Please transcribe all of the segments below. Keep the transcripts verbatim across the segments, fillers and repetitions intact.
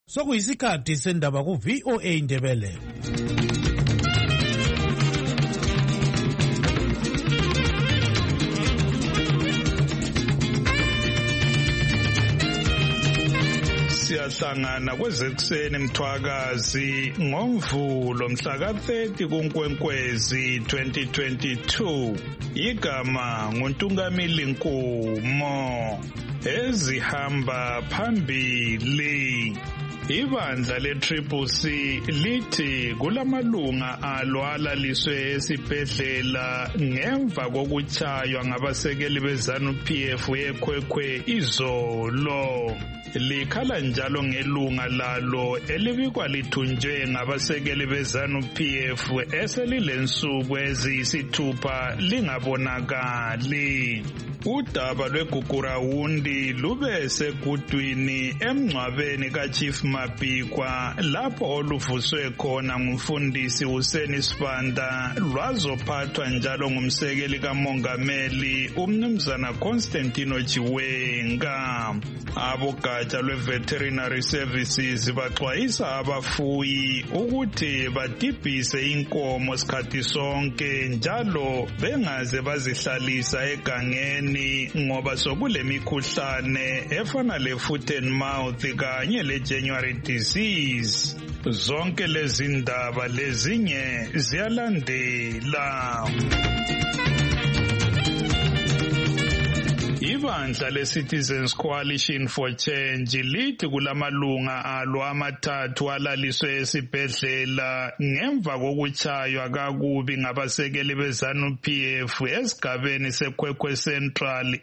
Sokuyisikhathi sendaba ku V O A Indebele. Siyahlangana kwezekuseni Mthwakazi ngoMvulo mhla ka thirty kuNkwenkwezi twenty twenty-two. Igama nguNtungamili Nkumo. Ezihamba phambili. Ibandla le-Triple C lithi kulamalunga alo alaliswe esibhedlela ngemva kokutshaywa ngabasekeli be-ZANU-P F yekhwekhwe izolo. Likhala njalo ngelunga lalo elibikwa lithunjwe ngabasekeli be-ZANU-P F eselilensuku eziyisithupha lingabonakali. Udaba lweGugurawundi lube segudwini emngcwabeni kaChief Mabhikwa lapho oluvuswe khona ngumfundisi Hussein Sibanda lwazophathwa njalo ngumsekeli kamongameli umnumzana Constantino Chiwenga. Abogatsha lwe-Veterinary Services baxwayisa abafuyi ukuthi badibhise inkomo sikhathi sonke njalo bengaze bazihlalisa egangeni ngoba sokule mikhuhlane efana le-foot and mouth kanye le-January disease. Zonke lezi ndaba lezinye ziyalandela. Ibandla le-Citizens Coalition for Change lithi kulamalunga alo amathathu alaliswe esibhedlela ngemva kokutshaywa kakubi ngabasekeli be-ZANU-P F esigabeni seKwekwe Central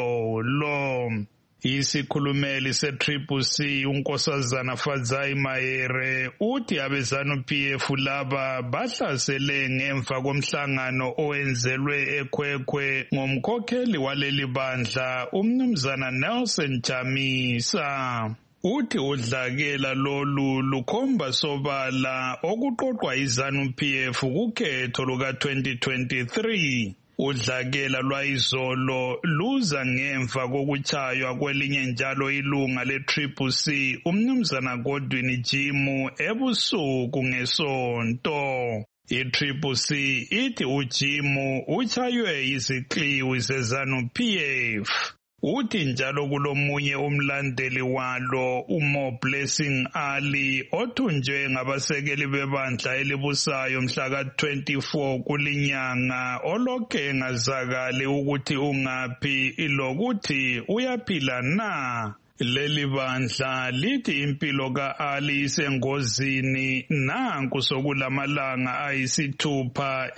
izolo. Isikhulumeli se-Triple C uNkosazana Fadzai Mayere uthi abe-ZANU-P F laba bahlasele ngemva komhlangano owenzelwe eKwekwe ngomkhokheli waleli bandla umnumzana Nelson Chamisa. Uthi udlakela lolu lukhomba sobala okuqoqwa iZANU-P F kukhetho luka twenty twenty-three. Udlakela lwayizolo luza ngemva kokutshaywa kwelinye njalo ilunga le-Triple C umnumzana Godwin Jimu ebusuku ngesonto. I-Triple C ithi uJimu utshaywe izikliwi ze-ZANU-P F. Uthi njalo kulomunye umlandeli walo uMo Blessing Ali othunjwe ngabasekeli bebandla elibusayo mhla ka twenty-four kulinyanga olokhe engazakali ukuthi ungaphi lokuthi uyaphila na. Leli bandla lithi impilo ka-Ali isengozini nanku sokulamalanga ayisithupha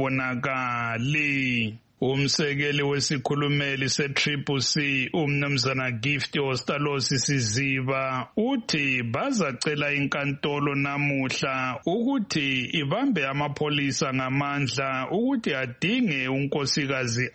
engabonakali. Umsekeli wesikhulumeli se-Triple C umnumzana Gift Ostalosi Siziba uthi bazacela inkantolo namuhla ukuthi ibambe amapholisa ngamandla ukuthi adinge unkosikazi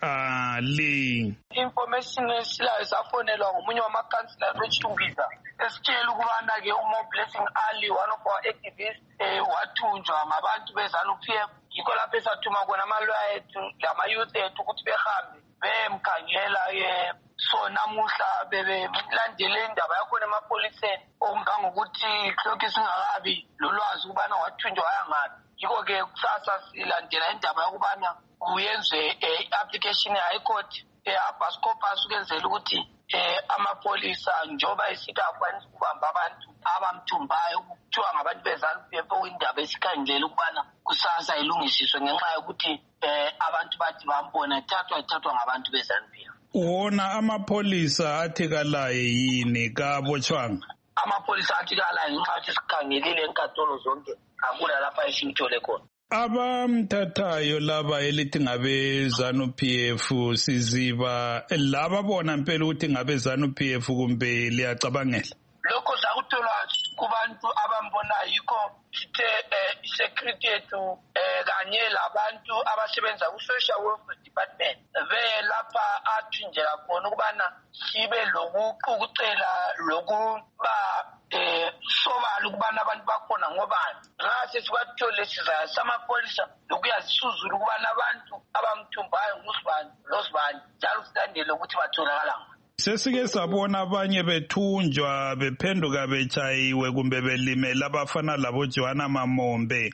Ali. Information esilayo safonelwa ngomunye wamakhansila weChumbiza esitshela ukubana ke uMo Blessing Ali one of our activists eh wathunjwa ngabantu be-ZANU-P F. Yikho lapho esathuma khona amalwaya ethu lama-youth ethu ukuthi behambe bemkhangela ke so namuhla bebelandele indaba yakhona emapholiseni okungangokuthi lokhu singakabi lolwazi ukubana wathunjwa wayangaphi. Yikho-ke kusasa silandela indaba yokubana kuyenzwe i-application ye-High Court e-habeas corpus ukwenzela ukuthi eh amapolisa njoba esithi akwanisa ukubamba abantu abamthumbayo kuthiwa ngabantu be-ZANU-P F indaba esikhangelela ukubana kusasa ilungisiswe ngenxa yokuthi eh abantu bathi bambona thathwa thathwa ngabantu be-ZANU-P F. Wona amapholisa athikalaye yini kabotshwanga? Amapholisa athikalaye ngenxa yokuthi sikhangelile enkantolo zonke akula lapha esimthole khona. Abamthathayo laba elithi ngabe ZANU-P F Siziba laba bona impela ukuthi ngabe ZANU-P F kumbe liyacabangela? Lokho zakutholwa kubantu abambona yikho sithe i-security yethu kanye labantu abasebenza ku-social welfare department belapha athunjela khona ukubana sibe lokuqukela lokuba eh sobala ukubana abantu bakhona ngobani. Ngase sibathole sizaya samapolisa lokuyazisuzula ukubana abantu abamthumbayo ngusibani losibani njalo silandele ukuthi batholakala. Sesike sabona abanye bethunjwa bephenduka bechayiwe kumbe belimela abafana labo Joanna Mamombe.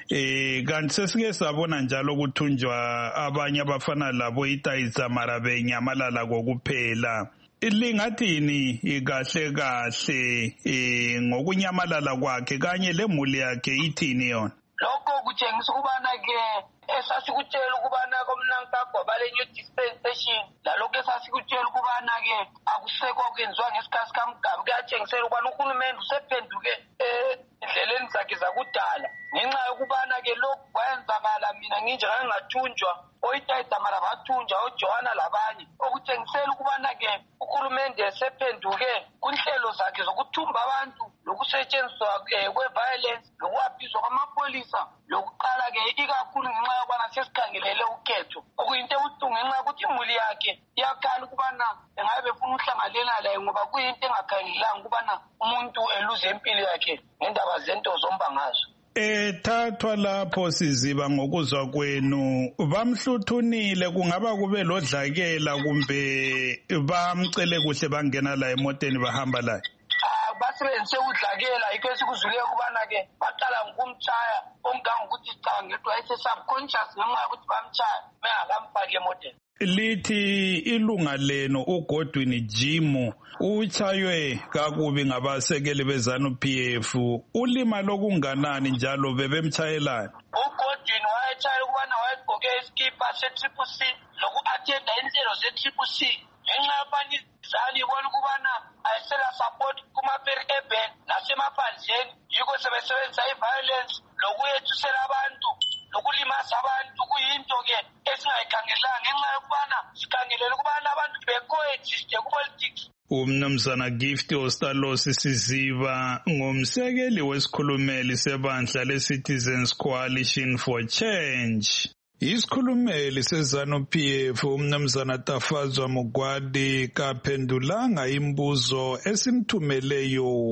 Eh kanti sesike sabona njalo ukuthunjwa abanye abafana labo Itayiza Marabe Nyamalala kokuphela. Lingathini ikahle kahle eh ngokunyamalala kwakhe kanye lemuli yakhe ithini yona? Lokho kutshengisa ukubana ke esasikutshela ukubana komnankagwa bale new dispensation lalokho esasikutshela ukubana ke akusekho okwenziwa ngesikhathi kaMgabe kuyatshengisela ukubana uhulumende usephenduke endleleni zakhe zakudala ngenxa yokubana ke lokhu kwayenzakala mina nginjengake ngathunjwa oyitayida mara bathunjwa oJohana labanye okutshengisela ukubana ke uhulumende esephenduke kunhlelo zakhe zokuthumba abantu lokusetshenziswa kwe-violence lokuwabhizwa kwamapolisa lokuqala ke ikakhulu ngenxa yokubana sesikhangelele ukhetho okuyinto ebuhlungu ngenxa yokuthi imuli yakhe iyakhala ukubana engabe befuna ukuhlanganela laye ngoba kuyinto engakhangelelanga ukubana umuntu eluze impilo yakhe ngendaba zento zombangazo. Ethathwa lapho siziba ngokuzwa kwenu bamhluthunile kungaba kube lodlakela kumbe bamcele kuhle bangena la emoteni bahamba la. Ah basebenzise udlakela yikho esikuzwile kubana ke baqala ngokumtshaya omganga ukuthi cha ngedwa ese subconscious ngenxa ukuthi bamtshaya bengakamfaki emoteni. Lithi ilunga leno uGodwin Jimo uchaywe kakubi ngabasekeli bezanu P F ulima lokunganani njalo bebemchayelana. uGodwin wayetshayela ukubana wayegqoke iskipa se-Triple C loku-attenda inhlelo ze-Triple C ngenxa yobani izani ibona ukubana ayisela support kuma-peri urban nasemaphandleni yikho sebesebenzisa i-violence lokuyethusela abantu lokulimaza abantu kuyinto ke esingayikhangelanga ngenxa yokubana sikhangelele ukubana abantu be-coexiste ku-politics. Umnumzana Gift Ostalosi Siziba ngumsekeli wesikhulumeli sebandla le-Citizens Coalition for Change. Isikhulumeli sezanu P F umnumzana Tafazwa Mugwadi kaphendulanga imbuzo esimthumele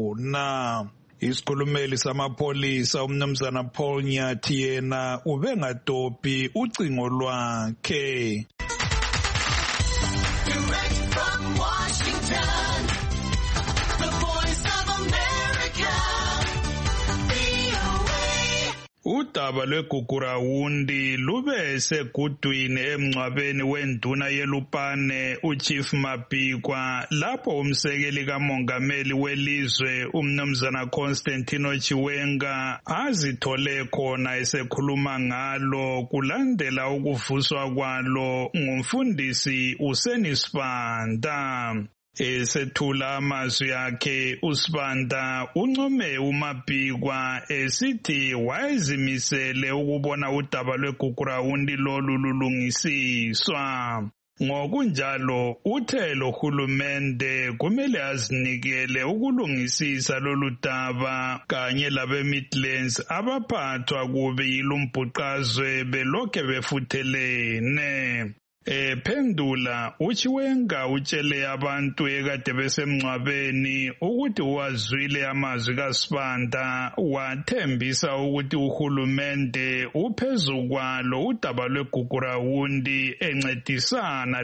yona. Isikhulumeli samapolisa umnumzana Paul Nyathi yena ubengatopi ucingo lwakhe. Direct from Washington, the Voice of America, V O A. Udaba lweGugurawundi lube segudwini emngcwabeni wenduna yeLupane uChief Mapikwa lapho umsekeli kamongameli welizwe umnumzana Constantino Chiwenga azithole khona esekhuluma ngalo kulandela ukuvuswa kwalo ngumfundisi uSenisibanda. Esethula amazwi akhe uSibanda uncome uMapikwa esithi wayezimisele ukubona udaba lweGugurawundi lolu lulungisiswa. Ngokunjalo uthe lo hulumende kumele azinikele ukulungisisa lolu daba kanye labe Midlands abaphathwa kubi yilumbhuqazwe belokhe befuthelene. Ephendula uChiwenga utshele abantu ekade besemngcwabeni ukuthi wazwile amazwi kaSibanda wathembisa ukuthi uhulumende uphezu kwalo udaba lweGugurawundi encedisana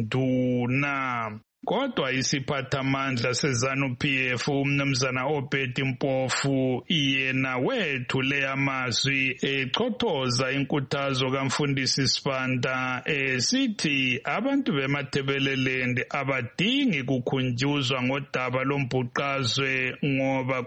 lezinduna. Kodwa isiphathamandla sezanu P F umnumzana Obedi Mpofu yena wethule amazwi echothoza inkuthazo kamfundisi Sibanda esithi abantu bemathebelelendi abadingi kukhunjuzwa ngodaba lombhuqazwe ngoba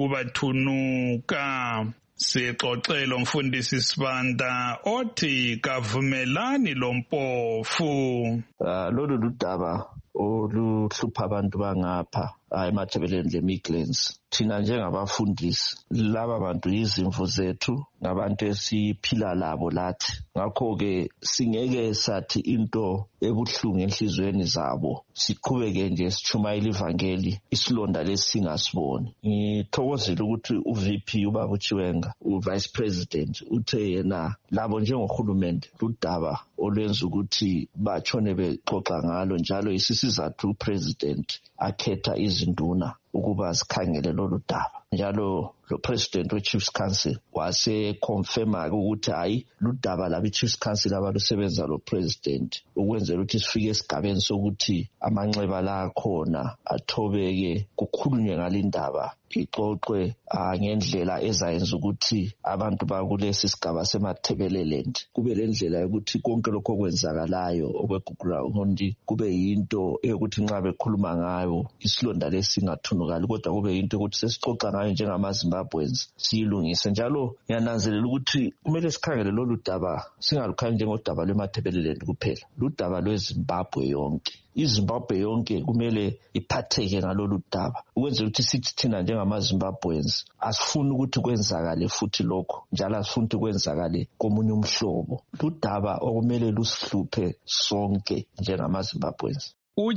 kuyikubathunuka. Sixoxelo mfundisi Sibanda othi kavumelani lo Mpofu. Uh, lolu ludaba oluhlupha abantu bangapha emathebeleni le-Midlands. Thina njengabafundisi laba bantu yizimvu zethu ngabantu esiphila labo lathi. Ngakho-ke singeke sathi into ebuhlungu enhlizweni zabo siqhubeke nje sitshumayela ivangeli isilonda lesi singasiboni. Ngithokozile ukuthi u-V P ubaba uChiwenga u-Vice President uthe yena labo njengohulumende ludaba olwenza ukuthi batshone bexoxa ngalo njalo isisizathu uPresident akhetha izinduna ukuba sikhangele lolu daba. Njalo lo president we-Chiefs Council wase confirma ukuthi hayi ludaba laba i-Chiefs Council abalusebenza lo president ukwenzela ukuthi sifike esigabeni sokuthi amanxeba la khona athobeke kukhulunywe ngalindaba ixoxwe ngendlela ezayenza ukuthi abantu bakulesi sigaba seMathebeleland kube lendlela yokuthi konke lokho kwenzakalayo okweGugurawundi kube yinto eyokuthi nxa bekhuluma ngayo isilonda lesi singathunukali kodwa kube yinto ukuthi sesixoxa ngayo njengamaZimbabweans siyilungise. Njalo ngiyananzelela ukuthi kumele sikhangele lolu daba singalukhangeli njengodaba lweMathebeleland kuphela, ludaba lweZimbabwe yonke. iZimbabwe yonke kumele iphatheke ngalolu daba ukwenzela ukuthi sithi thina njengamaZimbabweans asifuni ukuthi kwenzakale futhi lokho, njalo asifuni ukuthi kwenzakale komunye umhlobo. Ludaba okumele lusihluphe sonke njengamaZimbabweans.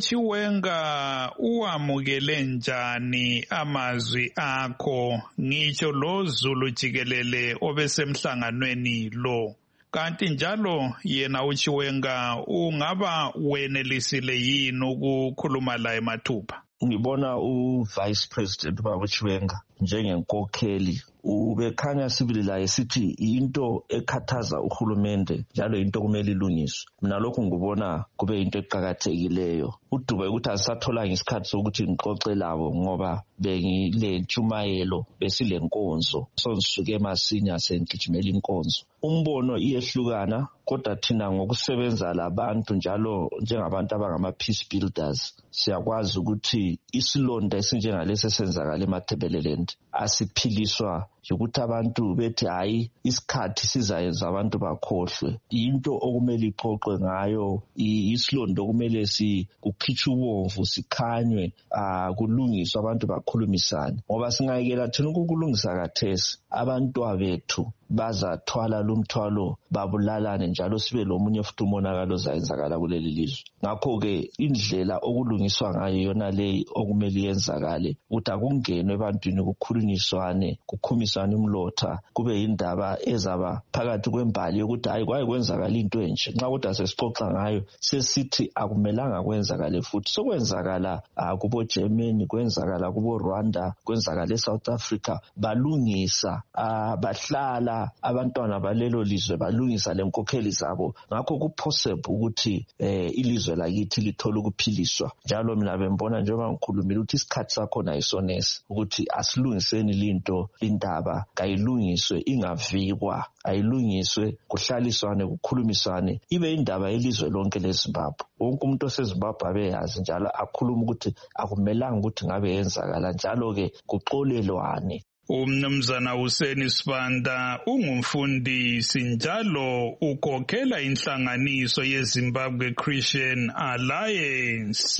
uChiwenga uwamukele njani amazwi akho ngitsho lo Zulu jikelele obesemhlanganweni lo? Kanti njalo yena uChiwenga ungaba wenelisile yini ukukhuluma la eMathupha? Ngibona uVice President Baba uChiwenga njengenkokheli ubekhanya sibili la esithi into ekhathaza uhulumende njalo into kumele ilungiswe. Mina lokho ngibona kube into eqhakathekileyo. uDube ukuthi asathola ngesikhathi sokuthi ngixoxe labo ngoba bengile ntshumayelo besile nkonzo so sisuke masinya sengijimela inkonzo. Umbono iyehlukana kodwa thina ngokusebenza labantu njalo njengabantu abangama peace builders siyakwazi ukuthi isilonda esinjengalesi esenzakala eMathebeleland asiphiliswa ukuthi abantu bethi hayi isikhathi sizayenza abantu bakhohlwe. Into okumele ixoxwe ngayo isilonda okumele si kukhitshwe ubomvu sikhanywe kulungiswa abantu bakhulumisane ngoba singayekela thina ukulungisa kathesi abantu abethu bazathwala lumthwalo babulalane njalo sibe lomunye futhi umonakalo zayenzakala kuleli lizwe. Ngakho-ke indlela okulungiswa ngayo yona leyi okumele yenzakale ukuthi akungenwe ebantwini kukhulunyiswane kukhumisane umlotha kube yindaba ezaba phakathi kwembali yokuthi hayi kwaye kwenzakala into enje nxa kodwa sesixoxa ngayo sesithi akumelanga kwenzakale futhi sokwenzakala kubo Germany kwenzakala kubo Rwanda kwenzakala eSouth Africa balungisa bahlala abantwana balelo lizwe balungisa lenkokheli zabo. Ngakho kupossible ukuthi eh ilizwe lakithi lithola ukuphiliswa. Njalo mina bembona njengoba ngikhulumile ukuthi isikhathi sakho nayisonesi ukuthi asilungiseni linto indaba kayilungiswe ingavikwa ayilungiswe kuhlaliswane kukhulumiswane ibe indaba yelizwe lonke leZimbabwe. Wonke umuntu oseZimbabwe abeyazi njalo akhuluma ukuthi akumelanga ukuthi ngabe yenzakala njalo ke kuxolelwane. Umnumzana Hussein Sibanda ungumfundisi njalo ukhokhela inhlanganiso yeZimbabwe Christian Alliance.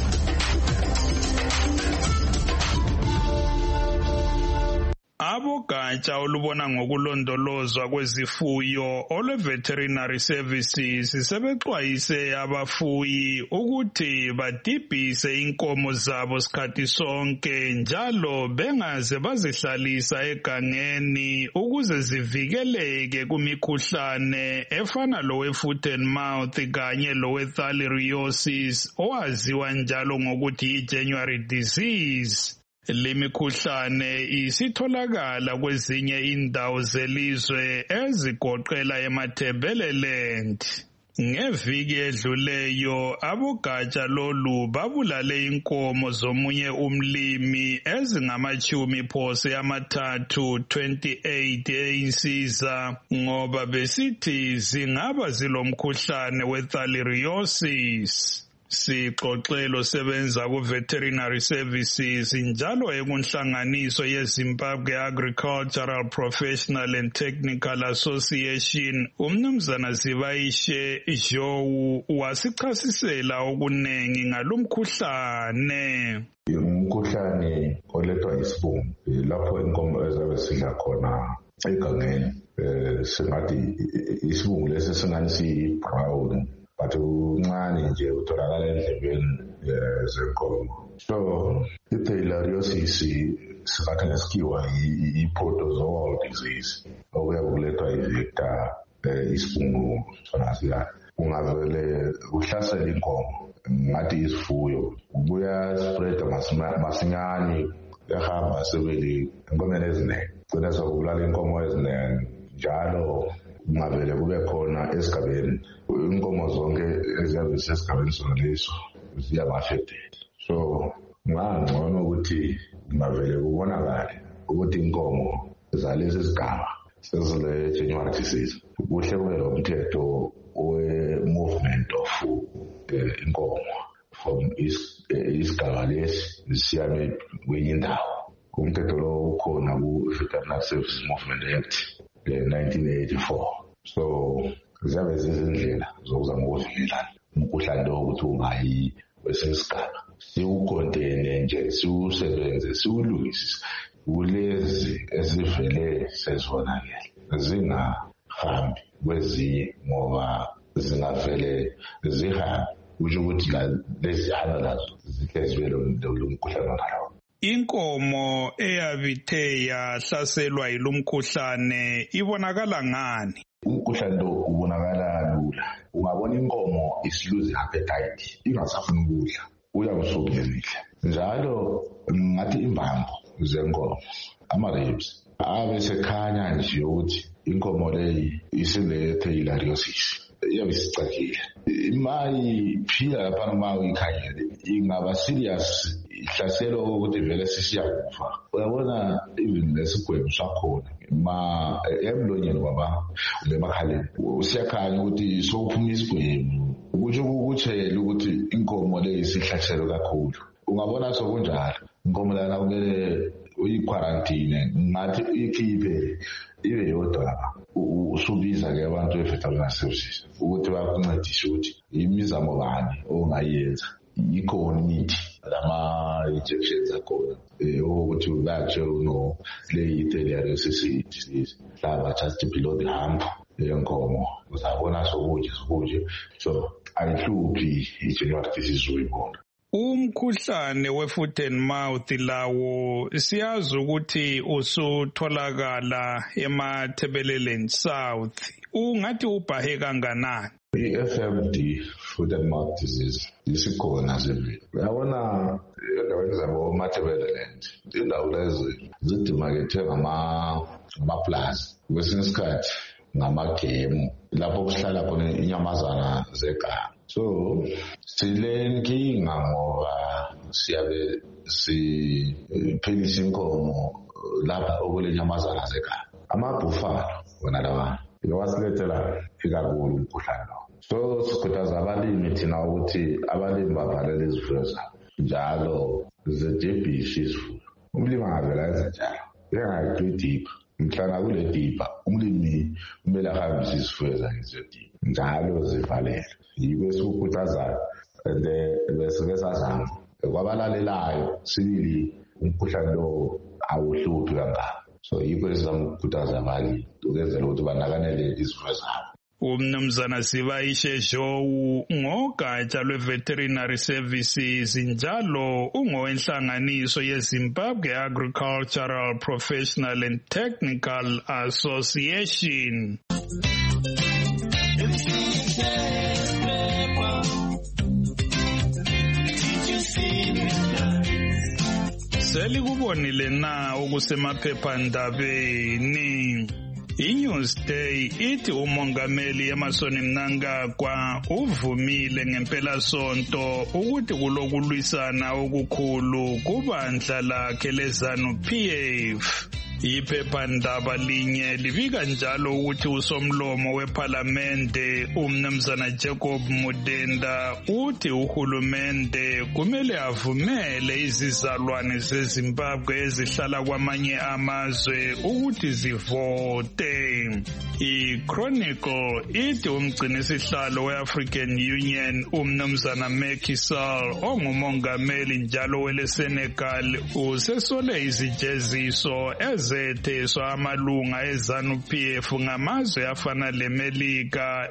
Abogatsha olubona ngokulondolozwa kwezifuyo olwe-Veterinary Services sebexwayise abafuyi ukuthi badibhise inkomo zabo sikhathi sonke njalo bengaze bazihlalisa egangeni ukuze zivikeleke kumikhuhlane efana lowe-foot and mouth kanye lowe-thaliariosis owaziwa njalo ngokuthi yi-January disease. Limikhuhlane isitholakala kwezinye indawo zelizwe ezigoqela eMathebeleland. Ngeviki edluleyo abogatsha lolu babulale inkomo zomunye umlimi ezingamachumi phose amathathu twenty-eight einsiza ngoba besithi zingaba zilomkhuhlane we-thaliariosis. Sixoxelo sebenza ku-Veterinary Services njalo ekunhlanganiso yeZimbabwe Agricultural Professional and Technical Association umnumzana Zibayishe Jowu wasichasisela okunengi ngalomkhuhlane. Umkhuhlane olethwa yisibungu lapho inkomo ezabe sidla khona egangeni singathi isibungu lesi singani siyi-brown but uncane nje utholakala endlebeni zenkomo. So i-thaliariosis singathi ngesikhiwa i-protozoal disease okuyabe kulethwa yi-vector isibungu sona siya ungavele uhlasela inkomo ngathi isifuyo kubuya spread masinyane ehamba sebeli inkomeni eziningi gcina sokubulala inkomo eziningi njalo kungavele kube khona esigabeni inkomo zonke eziyabe zisesigabeni sona leso ziyaba-affected so ngangcono ukuthi kungavele kubonakale ukuthi inkomo zalesi sigaba sezile January disease kuhle kube lo mthetho we-movement of inkomo from isigaba lesi siyame kwenye indawo umthetho lo ukhona ku-Veterinary Services Movement Act nineteen eighty-four so ziyabe zizindlela zokuzama ukuvikela umkhuhlane lo ukuthi ungayi kwesesigaba siwukontene nje siwusebenze siwulungise kulezi ezivele sezibonakele zingahambi kwezinye ngoba zingavele zihambe kusho ukuthi lezi hana lazo zikhe zibe lo mkhuhlane ngalawo. Inkomo eyabithe yahlaselwa yilomkhuhlane ibonakala ngani? Umkhuhlane lo ubonakala lula. Ungabona inkomo isiluze appetite ingasafuni ukudla uyawusukelile njalo ngathi imbambo zenkomo ama-ribs abe sekhanya nje ukuthi inkomo leyi isilethe ilariosisi iyabe isicakile mayiphila lapha uma uyikhangele ingaba serious ihlaselo ukuthi vele sisiyakufa uyabona even lesigwebo sakhona ma emlonyeni kwaba lemakhaleni usiyakhanya ukuthi sokuphuma isigwebo ukusho ukutshela ukuthi inkomo leyi isihlaselwe kakhulu ungabona sokunjalo inkomo lana kumele uyi-quarantine ngathi ikhiphe ibe yodwa usubiza ke abantu be-Veterinary Services ukuthi bakuncedise ukuthi imizamo bani ongayenza ikhona imithi lama-injections akhona ukuthi bakutshela uno leyi-filariasis disease hlaba just below the hump yenkomo uzabona sokunje sokunje so ayihluphi i-January disease uyibona. Umkhuhlane we-foot and mouth lawo siyazi ukuthi usutholakala emathebeleleni South. Ungathi ubhahe kanganani? I-F M D, foot and mouth disease, isikhona sivile. Uyabona endaweni zabo mathebeleland, indawo lezo zidimakethe ngamaplazi. Kwesinye isikhathi ngamagemu lapho kuhlala khona inyamazana zeganga. So silenkinga ngoba siyabe siphelisa inkomo lapha okule nyamazana zeganga. Amabhufalo wona lawa iwasilethela ikakhulu umkhuhlane lo. So sikhuthaza abalimi thina ukuthi abalimi bavalele izifuyo zabo njalo zidibhishe izifuyo. Umlimi angavela enze njalo engayidipha mhlana kule dipha umlimi kumele ahambise izifuyo zakhe ziyodipha njalo zivalele. Yiko esikukhuthazayo and bese besazama kwabalalelayo sibili umkhuhlane lo awuhluphi kangaka. So yiko esizama ukukhuthaza abalimi ukwenzela ukuthi banakanele izifuyo zabo. Umnumzana Sibayishe Jowu ngogatsha lwe-Veterinary Services njalo ungowenhlanganiso ye-Zimbabwe Agricultural Professional and Technical Association. Selikubonile na okusemaphephandabeni. I-Newsday ithi umongameli Emmerson Mnangagwa uvumile ngempelasonto ukuthi kulokulwisana okukhulu kubandla lakhe leZANU-P F. Iphephandaba linye libika njalo ukuthi usomlomo wephalamende umnumzana Jacob Mudenda uthi uhulumende kumele avumele izizalwane zeZimbabwe ezihlala kwamanye amazwe ukuthi zivote. I-Chronicle ithi umgcinisihlalo we-African Union umnumzana Macky Sall ongumongameli njalo wele-Senegal usesole izijeziso ezetheswa amalunga eZANU-P F ngamazwe afana leMelika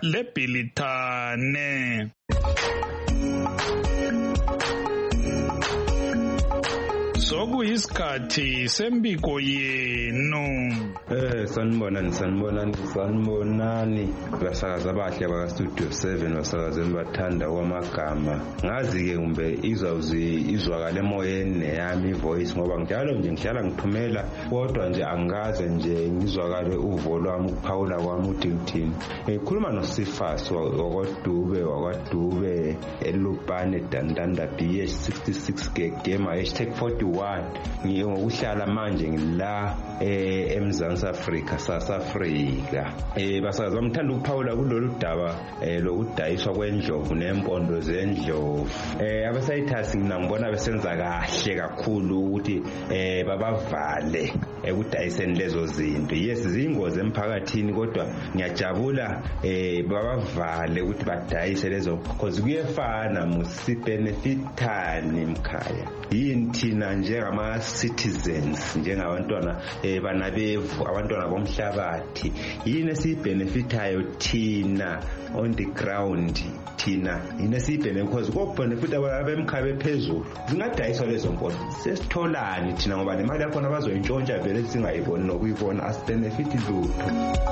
leBrithani. sokuyisikhathi sembiko yenu. Eh sanibonani sanibonani sanibonani basakaza abahle baka Studio seven basakazeli bathanda kwamagama. Ngazi ke kumbe izawuzi izwakala emoyeni neyami voice ngoba njalo nje ngihlala ngithumela kodwa nje angaze nje ngizwakale uvo lwami ukuphawula kwami uthi ngithini. Ngikhuluma noSifas wakwaDube wakwaDube eLupane Dandanda B H sixty-six Gegema hashtag forty-one ngokuhlala manje ngila eh eMzansi Afrika South Africa. Eh basakaza ngithanda ukuphawula kulolu daba eh lokudayiswa kwendlovu nempondo zendlovu. Eh abasayithasi mina ngibona besenza kahle kakhulu ukuthi eh babavale ekudayiseni lezo zinto. Yes zingozi emphakathini kodwa ngiyajabula eh babavale ukuthi badayise lezo because kuyefana musibhenefithani mkhaya. Yini thina njengama citizens njengabantwana eh banabevu abantwana bomhlabathi yini esibhenefithayo thina on the ground thina yini esibhenefithayo because kokubhenefitha abemkhabe phezulu zingadayiswa lezo mpondo sesitholani thina ngoba nemali yakho abazoyintshontsha vele singayiboni nokuyibona asibhenefiti lutho.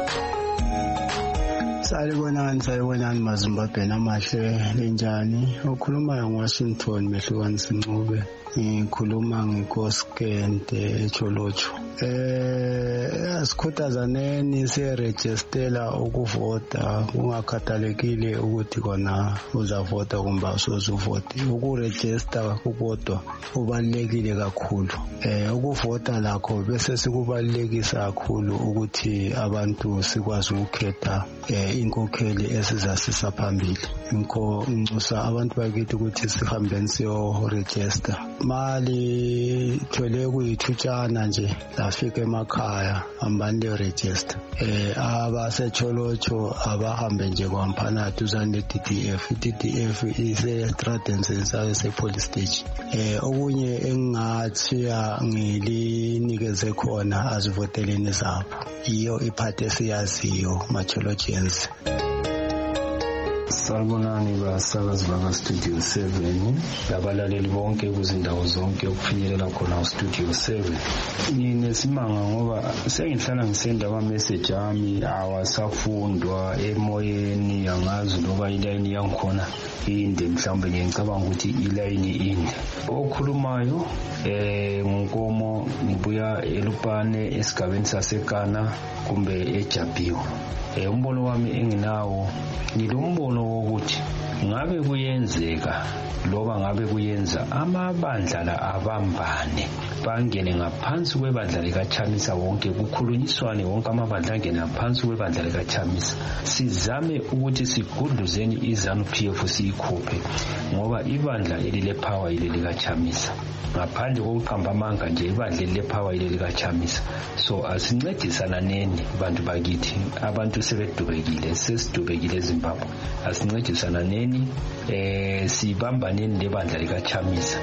Salibonani salibonani maZimbabwe namahle linjani ukhuluma eWashington Mehlukanisi Ncube ngikhuluma ngikoskente eCholocho. Eh asikhuthazaneni siregistela ukuvota kungakhathalekile ukuthi kona uzavota kumbe usozuvota. Ukuregister ukodwa ubalekile kakhulu. Eh ukuvota lakho bese sikubalekisa kakhulu ukuthi abantu sikwazi ukukhetha eh inkokheli esizasisa phambili. Inko ncusa abantu bakithi ukuthi sihambeni siyo register. Mali thole kuyithutshana nje lafika emakhaya ambande register. Eh abasecholocho abahambe nje kwaMphana duzane D D F. D D F ise Stratens se police station. Eh okunye engingathiya ngilinikeze khona azivoteleni zabo. Iyo iphathe siyaziyo machologians. Salibonani basakazi baka Studio seven labalaleli bonke kuzindawo zonke ukufinyelela khona ku Studio seven. Ngine simanga ngoba sengihlala ngisenda ama message ami awasafundwa emoyeni yangazi loba iline yangikhona inde mhlawumbe ngicabanga ukuthi iline inde. Okhulumayo eh ngokomo ngibuya eLupane esigabeni saseKana kumbe eJabiwa. Eh umbono wami enginawo ngilombono wokuthi ngabe kuyenzeka loba ngabe kuyenza amabandla la abambane bangene ngaphansi kwebandla likaChamisa wonke kukhulunyiswane wonke amabandla angene ngaphansi kwebandla likaChamisa sizame ukuthi sigudluzeni iZANU P F siyikhuphe ngoba ibandla elile power ile likaChamisa ngaphandle kokuqamba amanga nje ibandla le power ile likaChamisa. So asincedisana neni bantu bakithi abantu sebedubekile sesidubekile eZimbabwe asincedisana neni eh sibambaneni lebandla likaChamisa.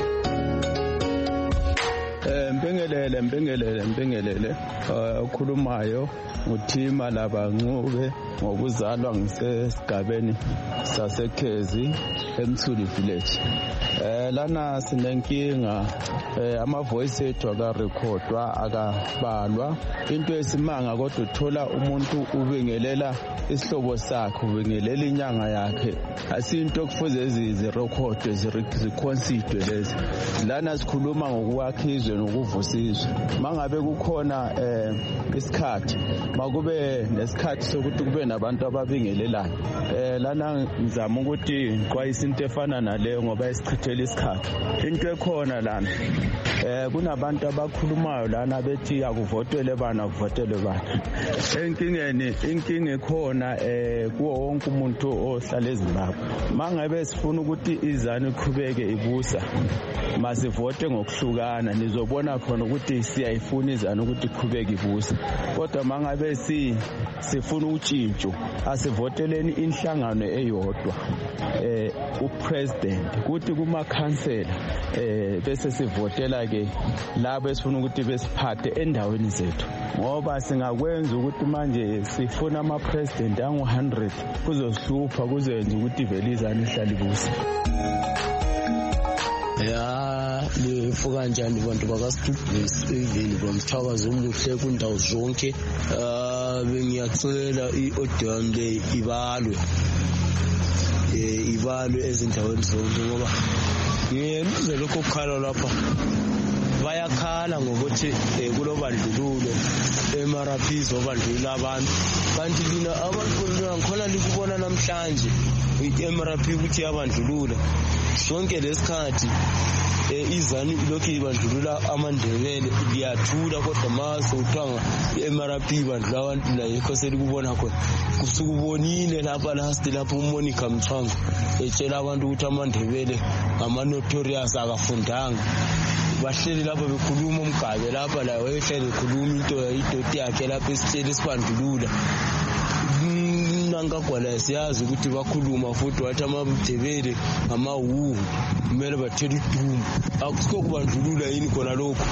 Eh mbengelele mbengelele mbengelele okhulumayo uThima Labancube ngokuzalwa ngisesigabeni saseKhezi eMthuli village. Eh lana sinenkinga eh ama voice ethu akarekhodwa akabalwa into esimanga kodwa uthola umuntu ubingelela isihlobo sakhe ubingelela inyanga yakhe asinto kufuze zirekhodwe ziconsider lezi lana sikhuluma ngokuwakhizwe nokuvusizwe mangabe kukhona eh isikhathi makube nesikhathi sokuthi kube nabantu ababingelelayo eh lana ngizama ukuthi ngiqwayisa into efana naleyo ngoba isichithela isikhathi into ekhona lana eh kunabantu abakhulumayo lana bethi akuvotele bana kuvotele bana enkingeni inkinga ekhona eh kuwo wonke umuntu ohlala eZimbabwe mangabe sifuna ukuthi iZANU iqhubeke ibusa masivote ngokuhlukana nizobona khona ukuthi siyayifuna iZANU ukuthi iqhubeke ibusa kodwa mangabe si sifuna utshintsho asivoteleni inhlangano eyodwa eh upresident kuthi kuma council eh bese sivotela ke labo esifuna ukuthi besiphathe endaweni zethu ngoba singakwenza ukuthi manje sifuna ama president angu one hundred kuzohlupha kuzenza ukuthi vele iZANU ihlale ibusa. ya livuka njani bantu bakaStudios even bomthakazo omuhle kundawo zonke. Ah bengiyacela i-audio le ibalwe eh ibalwe ezindaweni zonke ngoba ngiyenze lokho kukhala lapha bayakhala ngokuthi kulobandlululo eMaraphis obandlulula abantu kanti lina abantu ngikhona likubona namhlanje eMaraphis ukuthi yabandlulula sonke lesikhathi izani lokhu ibandlulula amandebele liyathula kodwa mase uthanga eMaraphis bandlula abantu la yikho selikubona khona kusukubonile lapha last lapho uMonica Mthwangu etshela abantu ukuthi amandebele ama notorious akafundanga bahleli lapha bekhuluma umgabe lapha la wayehleli ekhuluma into idoti yakhe lapha esitshela isibandlulula ngakugwala siyazi ukuthi bakhuluma futhi wathi amandebele amawu kumele bathela idumo akusikho kubandlulula yini khona lokho.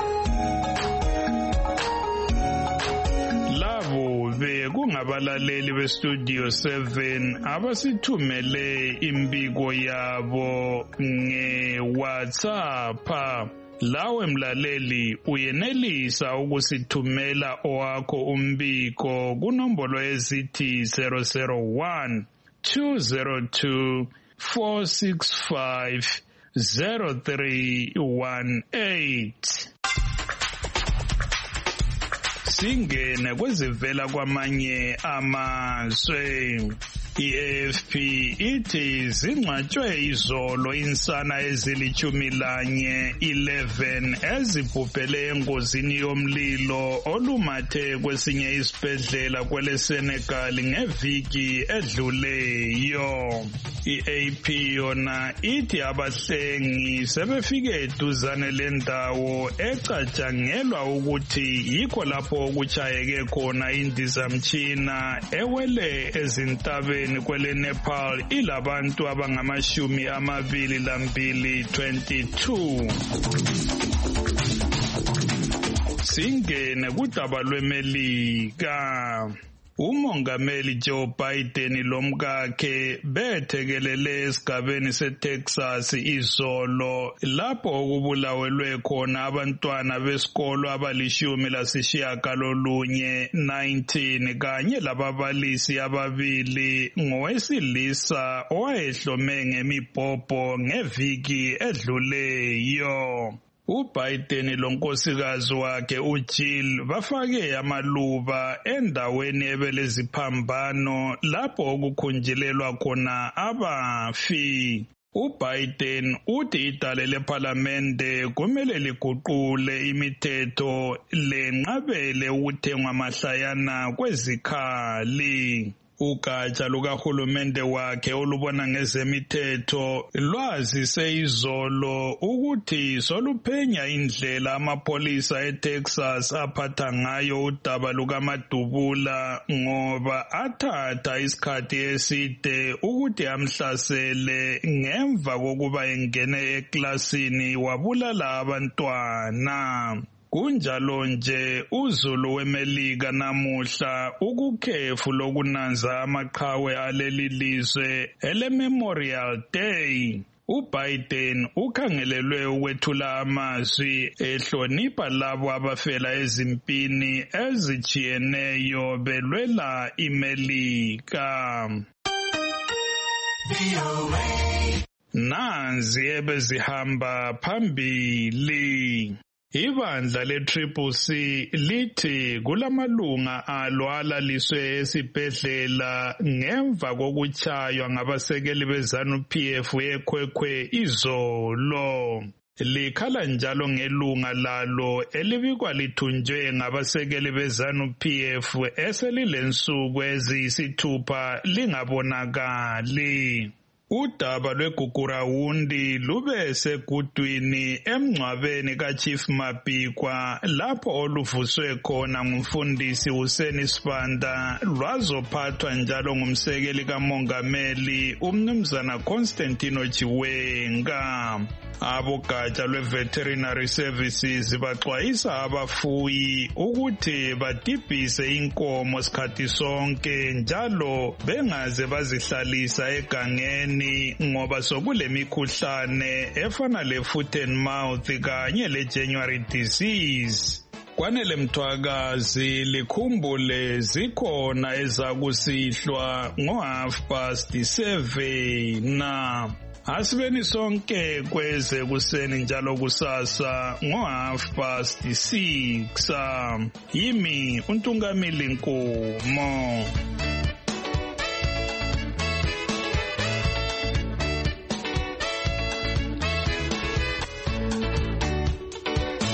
Labo bekungabalaleli beStudio seven abasithumele imbiko yabo nge-WhatsApp. Lawe mlaleli uyenelisa ukusithumela owakho umbiko kunombolo ezithi zero zero one two zero two four six five zero three one eight. Singene kwezivela kwamanye amazwe. I-A F P ithi zingcwatshwe izolo insana ezilichumi lanye eleven ezibhubhele engozini yomlilo olumathe kwesinye isibhedlela kwele Senegal ngeviki edluleyo. I-A P yona ithi abahlengi sebefike eduzane lendawo ecatshangelwa ukuthi yikho lapho kuchayeke khona indizamtshina ewele ezintabeni kwele Nepal ilabantu abangamashumi amabili lambili twenty-two. Singene kudaba lweMelika. Umongameli Joe Biden lomkakhe bethekelele esigabeni seTexas izolo lapho okubulawelwe khona abantwana besikolo abalishumi lasishiyagalolunye nineteen kanye lababalisi ababili ngowesilisa owayehlome ngemibhobho ngeviki edluleyo. uBiden lonkosikazi wakhe uJill bafake amaluba endaweni ebeleziphambano lapho okukhunjilelwa khona abafi. uBiden uthi idale lePhalamende kumele liguqule imithetho lenqabele ukuthengwa mahlayana kwezikhali. Ugatsha lukahulumende wakhe olubona ngezemithetho lwazise izolo ukuthi soluphenya indlela amapolisa eTexas aphatha ngayo udaba lukaMadubula ngoba athatha isikhathi eside ukuthi amhlasele ngemva kokuba engene eklasini wabulala abantwana. Kunjalo nje uzulu weMelika namuhla ukukhefu lokunanza amaqhawe aleli lizwe ele Memorial Day. uBiden ukhangelelwe ukwethula amazwi ehlonipha labo abafela ezimpini ezijiyeneyo belwela iMelika. Nanzi ebezihamba phambili. Ibandla le-Triple C lithi kulamalunga alo alaliswe esibhedlela ngemva kokuchaywa ngabasekeli beZANU-P F eKwekwwe izolo. Likhala njalo ngelunga lalo elibikwa lithunjwe ngabasekeli beZANU-P F eselilensuku eziyisithupha lingabonakali. Udaba lweGugurawundi lube segudwini emngcwabeni kaChief Mabikwa lapho oluvuswe khona ngumfundisi Hussein Sibanda lwazophathwa njalo ngumsekeli kamongameli umnumzana Constantino Chiwenga. Abogatsha lwe-Veterinary Services baxwayisa abafuyi ukuthi badibhise inkomo sikhathi sonke njalo bengaze bazihlalisa egangeni ngoba sokule mikhuhlane efana le-foot and mouth kanye le-January disease. Kwanele Mthwakazi likhumbule zikhona ezakusihlwa ngo half past seven na asibeni sonke kweze kuseni njalo kusasa ngo half past six. Yimi uNtungamili Nkomo.